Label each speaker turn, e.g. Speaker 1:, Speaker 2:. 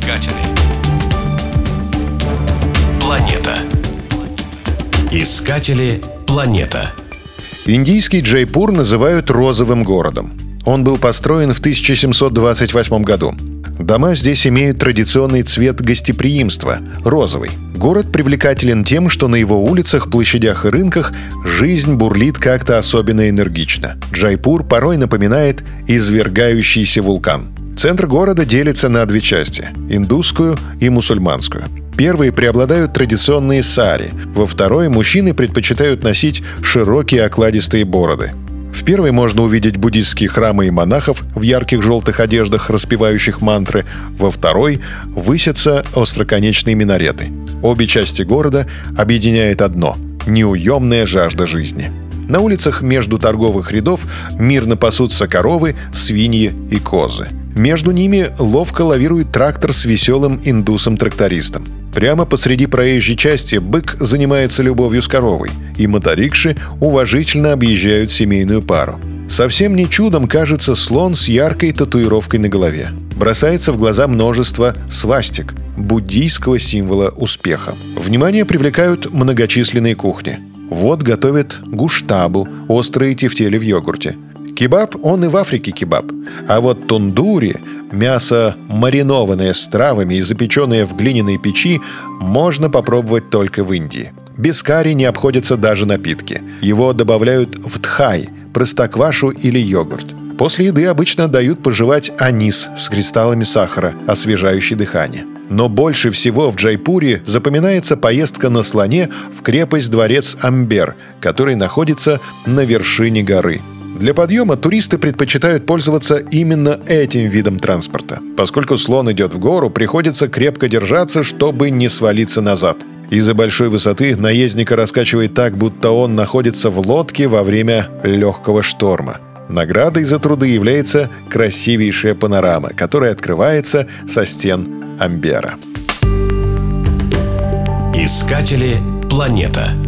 Speaker 1: Искатели. Планета. Искатели. Планета.
Speaker 2: Индийский Джайпур называют розовым городом. Он был построен в 1728 году. Дома здесь имеют традиционный цвет гостеприимства – розовый. Город привлекателен тем, что на его улицах, площадях и рынках жизнь бурлит как-то особенно энергично. Джайпур порой напоминает извергающийся вулкан. Центр города делится на две части – индусскую и мусульманскую. Первые преобладают традиционные сари, во второй мужчины предпочитают носить широкие окладистые бороды. В первой можно увидеть буддистские храмы и монахов в ярких желтых одеждах, распевающих мантры. Во второй высятся остроконечные минареты. Обе части города объединяет одно – неуемная жажда жизни. На улицах между торговых рядов мирно пасутся коровы, свиньи и козы. Между ними ловко лавирует трактор с веселым индусом-трактористом. Прямо посреди проезжей части бык занимается любовью с коровой, и моторикши уважительно объезжают семейную пару. Совсем не чудом кажется слон с яркой татуировкой на голове. Бросается в глаза множество свастик – буддийского символа успеха. Внимание привлекают многочисленные кухни. Вот готовят гуштабу – острые тефтели в йогурте. Кебаб, он и в Африке кебаб. А вот тундури, мясо, маринованное с травами и запеченное в глиняной печи, можно попробовать только в Индии. Без карри не обходятся даже напитки. Его добавляют в тхай, простоквашу или йогурт. После еды обычно дают пожевать анис с кристаллами сахара, освежающий дыхание. Но больше всего в Джайпуре запоминается поездка на слоне в крепость-дворец Амбер, который находится на вершине горы. Для подъема туристы предпочитают пользоваться именно этим видом транспорта. Поскольку слон идет в гору, приходится крепко держаться, чтобы не свалиться назад. Из-за большой высоты наездника раскачивает так, будто он находится в лодке во время легкого шторма. Наградой за труды является красивейшая панорама, которая открывается со стен Амбера.
Speaker 1: Искатели. Планета.